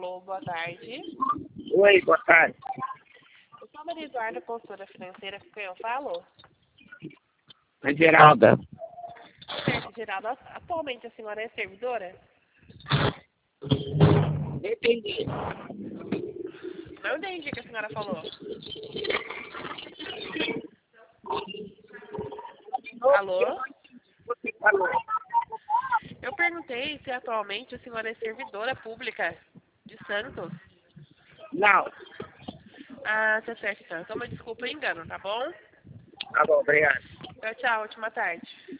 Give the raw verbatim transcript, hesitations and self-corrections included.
Alô, boa tarde. Oi, boa tarde. Eu sou a Maria Eduarda, consultora financeira, com quem eu falo? É Geralda. Certo, Geraldo. Atualmente a senhora é servidora? Entendi. Não entendi o que a senhora falou. Alô? Você falou. Eu perguntei se atualmente a senhora é servidora pública de Santos. Não. Ah, tá certo então. Então, me desculpa o engano, tá bom? Tá bom, obrigado. Tchau, tchau. Ótima tarde.